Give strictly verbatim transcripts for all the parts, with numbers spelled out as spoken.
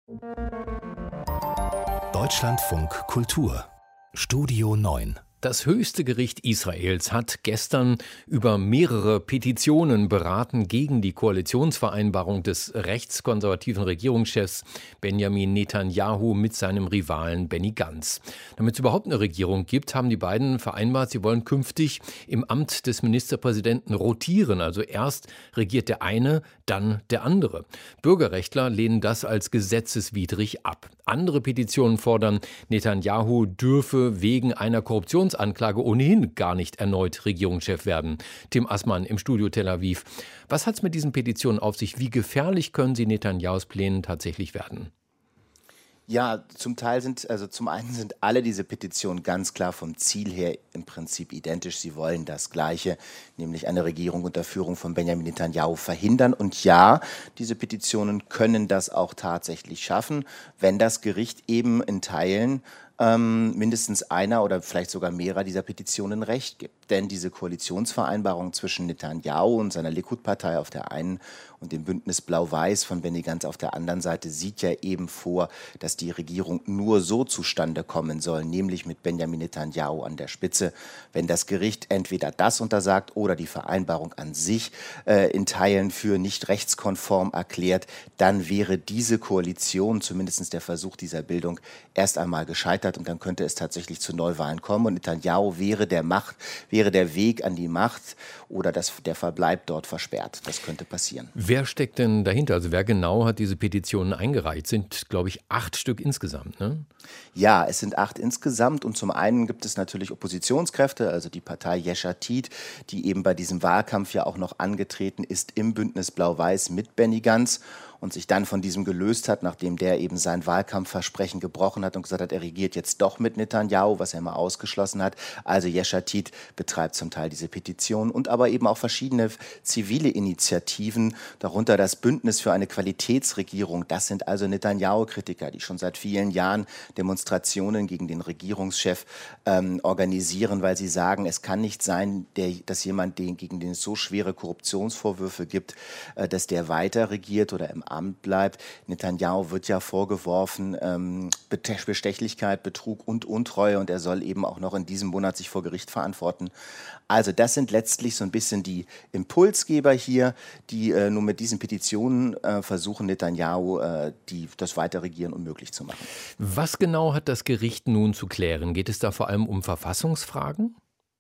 Deutschlandfunk Kultur Studio neun. Das höchste Gericht Israels hat gestern über mehrere Petitionen beraten gegen die Koalitionsvereinbarung des rechtskonservativen Regierungschefs Benjamin Netanyahu mit seinem Rivalen Benny Gantz. Damit es überhaupt eine Regierung gibt, haben die beiden vereinbart, sie wollen künftig im Amt des Ministerpräsidenten rotieren. Also erst regiert der eine, dann der andere. Bürgerrechtler lehnen das als gesetzeswidrig ab. Andere Petitionen fordern, Netanyahu dürfe wegen einer Korruptionsanklage ohnehin gar nicht erneut Regierungschef werden. Tim Assmann im Studio Tel Aviv. Was hat es mit diesen Petitionen auf sich? Wie gefährlich können sie Netanyahus Plänen tatsächlich werden? Ja, zum Teil sind, also zum einen sind alle diese Petitionen ganz klar vom Ziel her im Prinzip identisch. Sie wollen das Gleiche, nämlich eine Regierung unter Führung von Benjamin Netanyahu verhindern. Und ja, diese Petitionen können das auch tatsächlich schaffen, wenn das Gericht eben in Teilen ähm, mindestens einer oder vielleicht sogar mehrerer dieser Petitionen Recht gibt. Denn diese Koalitionsvereinbarung zwischen Netanyahu und seiner Likud-Partei auf der einen und dem Bündnis Blau-Weiß von Benny Gantz auf der anderen Seite sieht ja eben vor, dass die Regierung nur so zustande kommen soll, nämlich mit Benjamin Netanyahu an der Spitze, wenn das Gericht entweder das untersagt oder die Vereinbarung an sich äh, in Teilen für nicht rechtskonform erklärt, dann wäre diese Koalition, zumindest der Versuch dieser Bildung, erst einmal gescheitert und dann könnte es tatsächlich zu Neuwahlen kommen und Netanyahu wäre der Macht, wäre der Weg an die Macht oder das, der Verbleib dort versperrt. Das könnte passieren. Wer steckt denn dahinter? Also wer genau hat diese Petitionen eingereicht? Sind, glaube ich, acht Stück insgesamt, ne? Ja, es sind acht insgesamt und zum einen gibt es natürlich Oppositionskräfte, also die Partei Yesh Atid, die eben bei diesem Wahlkampf ja auch noch angetreten ist im Bündnis Blau-Weiß mit Benny Gantz und sich dann von diesem gelöst hat, nachdem der eben sein Wahlkampfversprechen gebrochen hat und gesagt hat, er regiert jetzt doch mit Netanyahu, was er immer ausgeschlossen hat. Also Yesh Atid betreibt zum Teil diese Petition und aber eben auch verschiedene zivile Initiativen, darunter das Bündnis für eine Qualitätsregierung. Das sind also Netanyahu-Kritiker, die schon seit vielen Jahren Demonstrationen gegen den Regierungschef ähm, organisieren, weil sie sagen, es kann nicht sein, der, dass jemand, den, gegen den es so schwere Korruptionsvorwürfe gibt, äh, dass der weiter regiert oder im Amt bleibt. Netanyahu wird ja vorgeworfen, ähm, Bestechlichkeit, Betrug und Untreue und er soll eben auch noch in diesem Monat sich vor Gericht verantworten. Also das sind letztlich so ein bisschen die Impulsgeber hier, die äh, nur mit diesen Petitionen äh, versuchen, Netanyahu äh, die, das Weiterregieren unmöglich zu machen. Was genau hat das Gericht nun zu klären? Geht es da vor allem um Verfassungsfragen?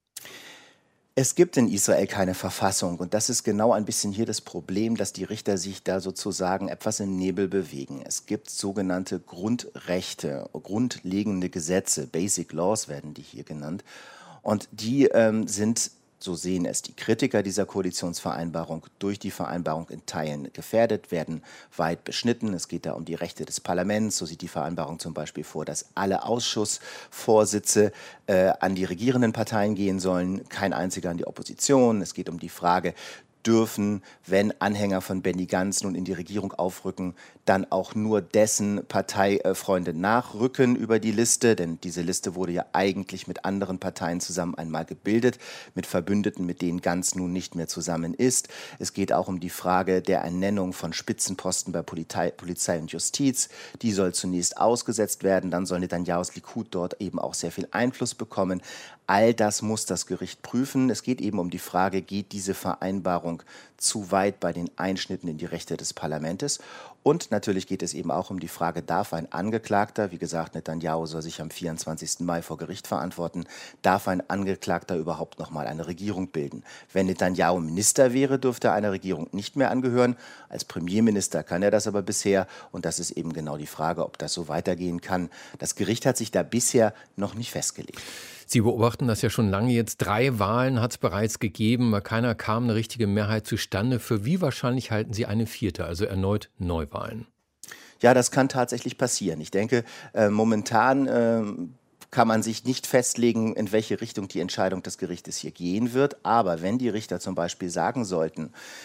Es gibt in Israel keine Verfassung und das ist genau ein bisschen hier das Problem, dass die Richter sich da sozusagen etwas im Nebel bewegen. Es gibt sogenannte Grundrechte, grundlegende Gesetze, Basic Laws werden die hier genannt und die ähm, sind, so sehen es die Kritiker dieser Koalitionsvereinbarung, durch die Vereinbarung in Teilen gefährdet, werden weit beschnitten. Es geht da um die Rechte des Parlaments. So sieht die Vereinbarung zum Beispiel vor, dass alle Ausschussvorsitze äh, an die regierenden Parteien gehen sollen, kein einziger an die Opposition. Es geht um die Frage, dürfen, wenn Anhänger von Benny Gantz nun in die Regierung aufrücken, dann auch nur dessen Parteifreunde nachrücken über die Liste, denn diese Liste wurde ja eigentlich mit anderen Parteien zusammen einmal gebildet, mit Verbündeten, mit denen Gantz nun nicht mehr zusammen ist. Es geht auch um die Frage der Ernennung von Spitzenposten bei Polizei, Polizei und Justiz. Die soll zunächst ausgesetzt werden, dann soll Netanyahus Likud dort eben auch sehr viel Einfluss bekommen. All das muss das Gericht prüfen. Es geht eben um die Frage, geht diese Vereinbarung zu weit bei den Einschnitten in die Rechte des Parlaments? Und natürlich geht es eben auch um die Frage, darf ein Angeklagter, wie gesagt, Netanyahu soll sich am vierundzwanzigsten Mai vor Gericht verantworten, darf ein Angeklagter überhaupt noch mal eine Regierung bilden? Wenn Netanyahu Minister wäre, dürfte er einer Regierung nicht mehr angehören. Als Premierminister kann er das aber bisher. Und das ist eben genau die Frage, ob das so weitergehen kann. Das Gericht hat sich da bisher noch nicht festgelegt. Sie beobachten das ja schon lange jetzt. Drei Wahlen hat es bereits gegeben, aber keiner kam eine richtige Mehrheit zustande. Für wie wahrscheinlich halten Sie eine vierte, also erneut Neuwahlen? Ja, das kann tatsächlich passieren. Ich denke, äh, momentan äh, kann man sich nicht festlegen, in welche Richtung die Entscheidung des Gerichtes hier gehen wird. Aber wenn die Richter zum Beispiel sagen sollten,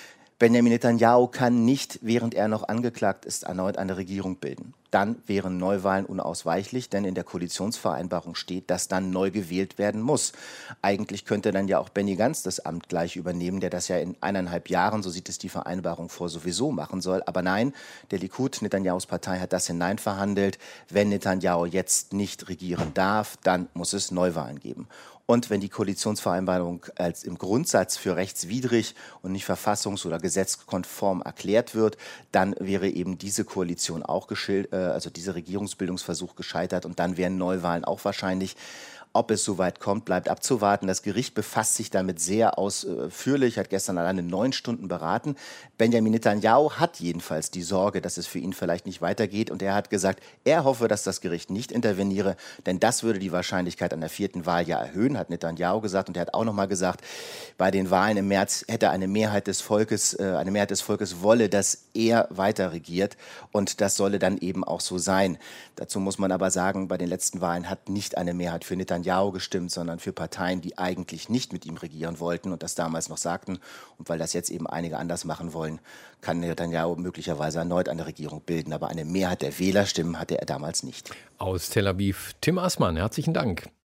Benjamin Netanyahu kann nicht, während er noch angeklagt ist, erneut eine Regierung bilden. Dann wären Neuwahlen unausweichlich, denn in der Koalitionsvereinbarung steht, dass dann neu gewählt werden muss. Eigentlich könnte dann ja auch Benny Gantz das Amt gleich übernehmen, der das ja in eineinhalb Jahren, so sieht es die Vereinbarung vor, sowieso machen soll. Aber nein, der Likud, Netanyahus Partei, hat das hineinverhandelt. Wenn Netanyahu jetzt nicht regieren darf, dann muss es Neuwahlen geben. Und wenn die Koalitionsvereinbarung als im Grundsatz für rechtswidrig und nicht verfassungs- oder gesetzkonform erklärt wird, dann wäre eben diese Koalition auch geschildert, also dieser Regierungsbildungsversuch gescheitert und dann wären Neuwahlen auch wahrscheinlich. Ob es soweit kommt, bleibt abzuwarten. Das Gericht befasst sich damit sehr ausführlich, hat gestern alleine neun Stunden beraten. Benjamin Netanyahu hat jedenfalls die Sorge, dass es für ihn vielleicht nicht weitergeht. Und er hat gesagt, er hoffe, dass das Gericht nicht interveniere, denn das würde die Wahrscheinlichkeit an der vierten Wahl ja erhöhen, hat Netanyahu gesagt. Und er hat auch noch mal gesagt, bei den Wahlen im März hätte eine Mehrheit des Volkes, äh, eine Mehrheit des Volkes wolle, dass er weiter regiert. Und das solle dann eben auch so sein. Dazu muss man aber sagen, bei den letzten Wahlen hat nicht eine Mehrheit für Netanyahu gestimmt, sondern für Parteien, die eigentlich nicht mit ihm regieren wollten und das damals noch sagten. Und weil das jetzt eben einige anders machen wollen, kann Netanyahu möglicherweise erneut eine Regierung bilden. Aber eine Mehrheit der Wählerstimmen hatte er damals nicht. Aus Tel Aviv, Tim Assmann, herzlichen Dank.